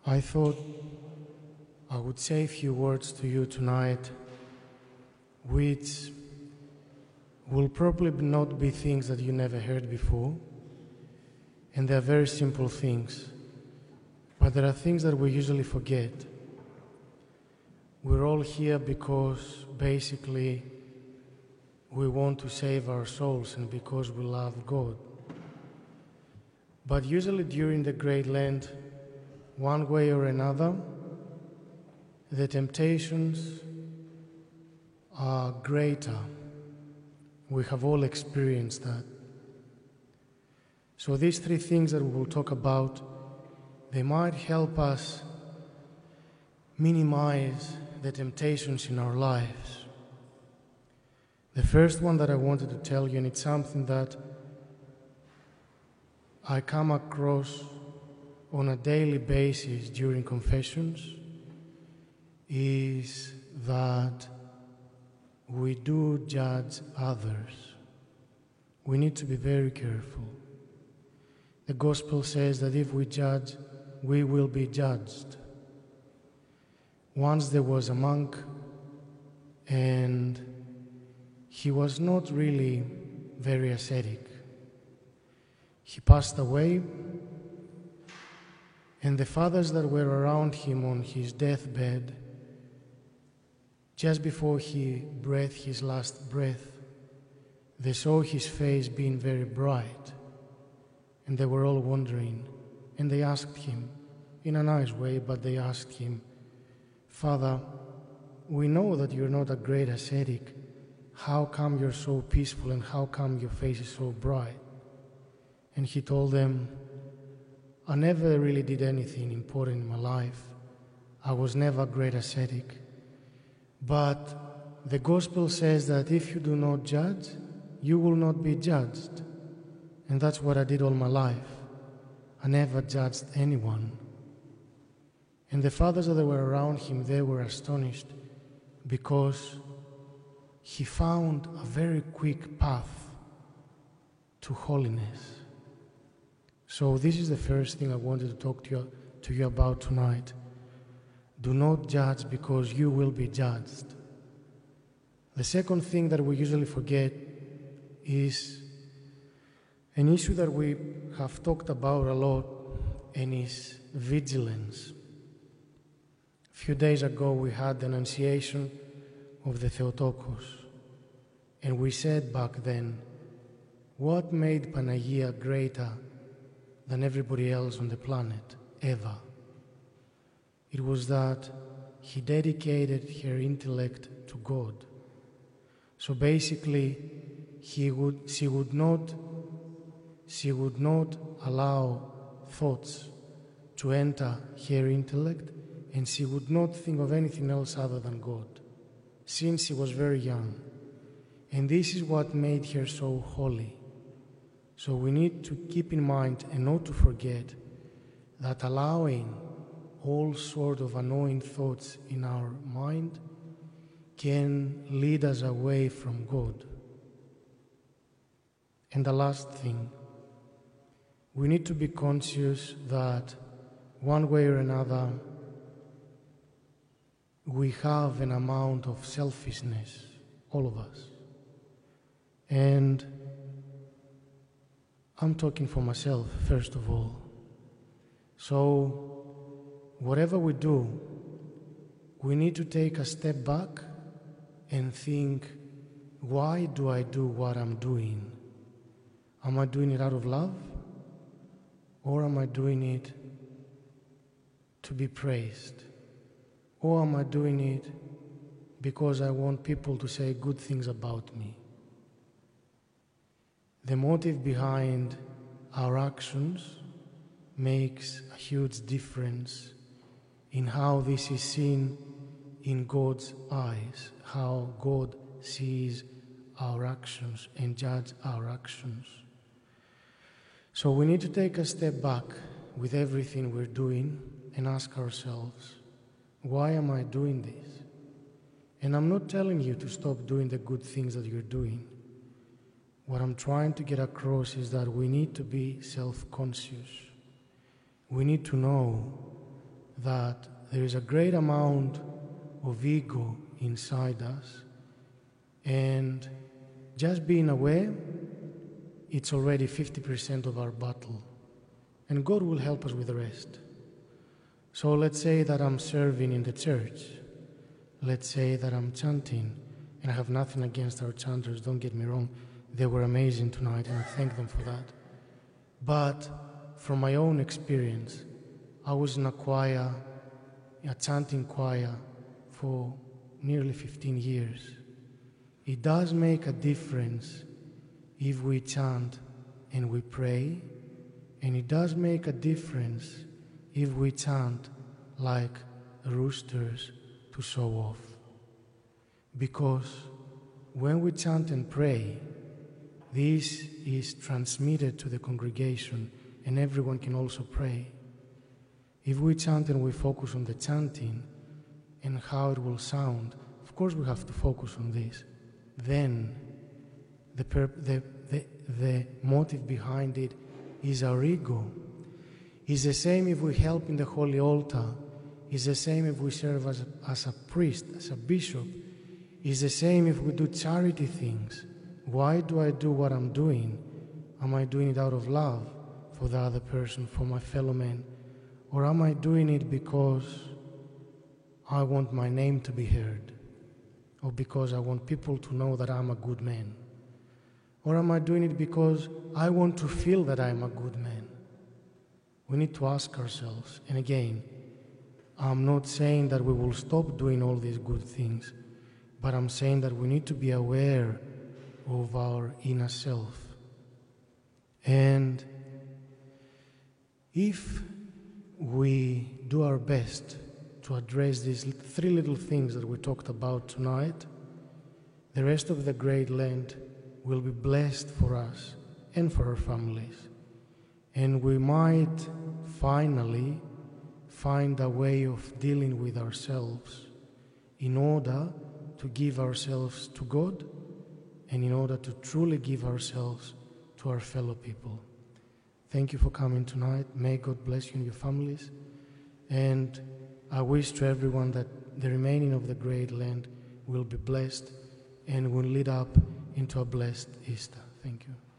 I thought I would say a few words to you tonight, which will probably not be things that you never heard before, and they are very simple things, but there are things that we usually forget. We're all here because basically we want to save our souls and because we love God. But usually during the Great Lent, one way or another, the temptations are greater. We have all experienced that. So these three things that we will talk about, they might help us minimize the temptations in our lives. The first one that I wanted to tell you, and it's something that I come across on a daily basis during confessions, is that we do judge others. We need to be very careful. The Gospel says that if we judge, we will be judged. Once there was a monk, and he was not really very ascetic. He passed away, and the fathers that were around him on his deathbed, just before he breathed his last breath, they saw his face being very bright, and they were all wondering, and they asked him, in a nice way, but they asked him, "Father, we know that you're not a great ascetic. How come you're so peaceful, and how come your face is so bright?" And he told them, "I never really did anything important in my life. I was never a great ascetic. But the Gospel says that if you do not judge, you will not be judged. And that's what I did all my life. I never judged anyone." And the fathers that were around him, they were astonished because he found a very quick path to holiness. So this is the first thing I wanted to talk to you about tonight. Do not judge because you will be judged. The second thing that we usually forget is an issue that we have talked about a lot, and is vigilance. A few days ago we had the Annunciation of the Theotokos, and we said back then, what made Panagia greater than everybody else on the planet ever? It was that he dedicated her intellect to God. So basically, she would not allow thoughts to enter her intellect, and she would not think of anything else other than God, since she was very young. And this is what made her so holy. So we need to keep in mind and not to forget that allowing all sort of annoying thoughts in our mind can lead us away from God. And the last thing, we need to be conscious that one way or another we have an amount of selfishness, all of us. And I'm talking for myself, first of all. So whatever we do, we need to take a step back and think, why do I do what I'm doing? Am I doing it out of love? Or am I doing it to be praised? Or am I doing it because I want people to say good things about me? The motive behind our actions makes a huge difference in how this is seen in God's eyes, how God sees our actions and judges our actions. So we need to take a step back with everything we're doing and ask ourselves, why am I doing this? And I'm not telling you to stop doing the good things that you're doing. What I'm trying to get across is that we need to be self-conscious. We need to know that there is a great amount of ego inside us, and just being aware, it's already 50% of our battle, and God will help us with the rest. So let's say that I'm serving in the church. Let's say that I'm chanting, and I have nothing against our chanters, don't get me wrong. They were amazing tonight, and I thank them for that. But from my own experience, I was in a choir, a chanting choir, for nearly 15 years. It does make a difference if we chant and we pray, and it does make a difference if we chant like roosters to show off. Because when we chant and pray, this is transmitted to the congregation, and everyone can also pray. If we chant and we focus on the chanting and how it will sound, of course we have to focus on this. Then the motive behind it is our ego. It's the same if we help in the holy altar. It's the same if we serve as a priest, as a bishop. It's the same if we do charity things. Why do I do what I'm doing? Am I doing it out of love for the other person, for my fellow man? Or am I doing it because I want my name to be heard? Or because I want people to know that I'm a good man? Or am I doing it because I want to feel that I'm a good man? We need to ask ourselves. And again, I'm not saying that we will stop doing all these good things, but I'm saying that we need to be aware of our inner self. And if we do our best to address these three little things that we talked about tonight, the rest of the great land will be blessed for us and for our families. And we might finally find a way of dealing with ourselves in order to give ourselves to God and in order to truly give ourselves to our fellow people. Thank you for coming tonight. May God bless you and your families. And I wish to everyone that the remaining of the great land will be blessed and will lead up into a blessed Easter. Thank you.